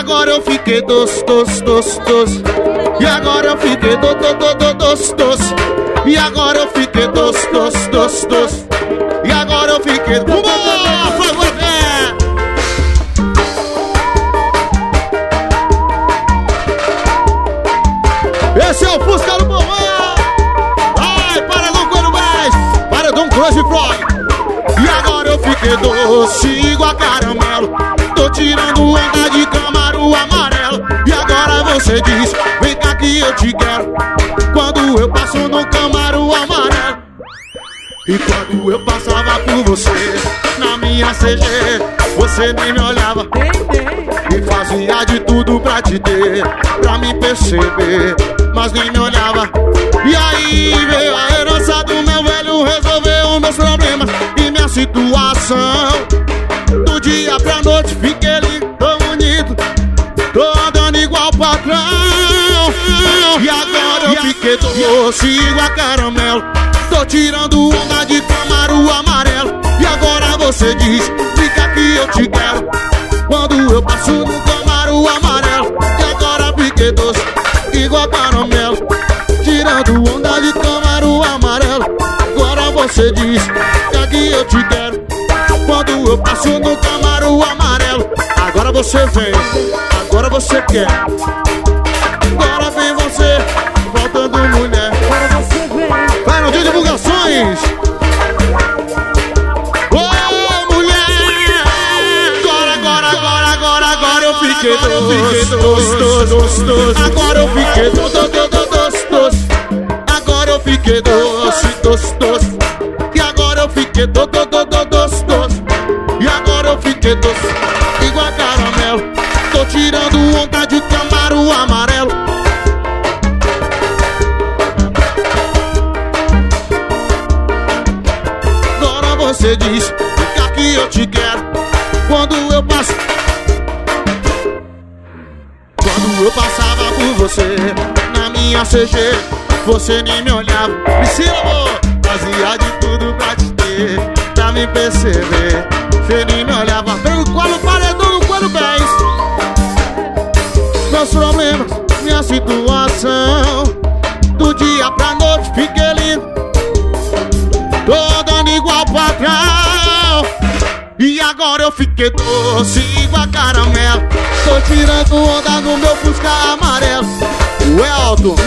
agora eu fiquei doce. E agora eu fiquei doce. E agora eu fiquei doce. E agora eu fiquei esse é o Fusca do Povão. Ai, Paredão Coelho Vaz, Paredão Crush Frog. E agora eu fiquei doce igual caramelo. Tô tirando onda de Camaro amarelo. E agora você diz, vem cá que eu te quero. Quando eu passo no Camaro amarelo. E quando eu passava por você na minha CG, você nem me olhava e fazia de tudo pra te ter, pra me perceber, mas nem me olhava. E aí veio a herança do meu velho, resolveu meus problemas e minha situação. Do dia pra noite fiquei lindo, tô bonito, tô andando igual patrão. E agora eu fiquei doce igual caramelo. Tô tirando onda de Camaro amarelo. E agora você diz, fica que eu te quero. Quando eu passo no Camaro amarelo. E agora fiquei doce igual caramelo. Tirando onda de Camaro amarelo. Agora você diz, fica que eu te quero. Quando eu passo no Camaro amarelo. Agora você vem, agora você quer. Agora vem você, voltando mulher. Vai no dia de divulgações. Ô mulher, agora eu fiquei doce. Agora eu fiquei doce. Agora eu fiquei doce. E agora eu fiquei doce. E agora eu fiquei doce igual caramelo. Tô tirando onda de Camaro amarelo. Agora você diz, fica que eu te quero. Quando eu passo, quando eu passava por você na minha CG, você nem me olhava. Priscila, amor, fazia de tudo pra te ter, pra me perceber. Você nem me olhava. Pelo qual o Paredão do Coelho Vaz. Meus problemas, minha situação. Do dia pra noite fiquei lindo, tô dando igual patrão. E agora eu fiquei doce igual caramelo. Tô tirando onda no meu Fusca amarelo. O Elton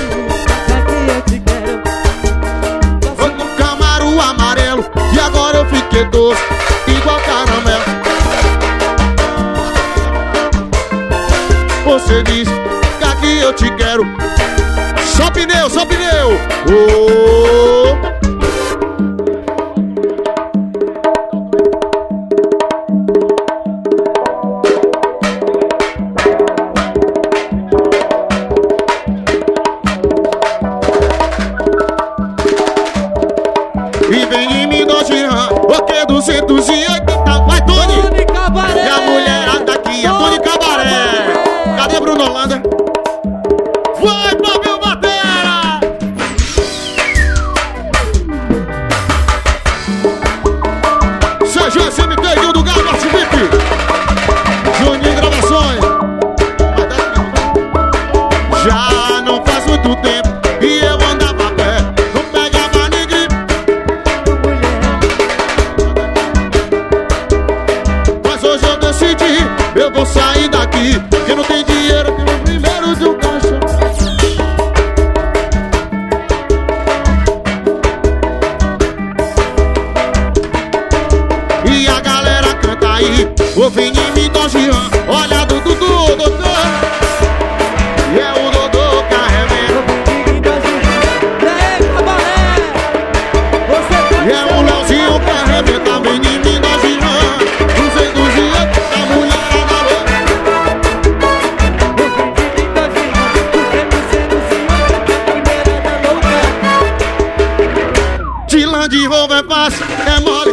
foi com Camaro amarelo. E agora eu fiquei doce igual caramelo. Você diz que aqui eu te quero. Só pneu, só pneu. Oh. E vem em mim do Giran, o que 280. Vai, Tony Cabaré. E a mulherada aqui é Tony Cabaré. Cadê Bruno Holanda? Vai, Fabio Batera. Seja SMT do Galo Artivic, Juninho Gravações. Já não faz muito tempo e eu andava a pé, não pegava ninguém. Mas hoje eu decidi, eu vou sair daqui, que não tem dinheiro que no primeiro de um caixa. E a galera canta aí, o Vini me Dogian, olha do Dudu, doutor. E é o Dodô carregando. E é o Leozinho que arrebenta, vem de mim da Giran. 200 a mulherada louca. De Land Rover é fácil, é mole.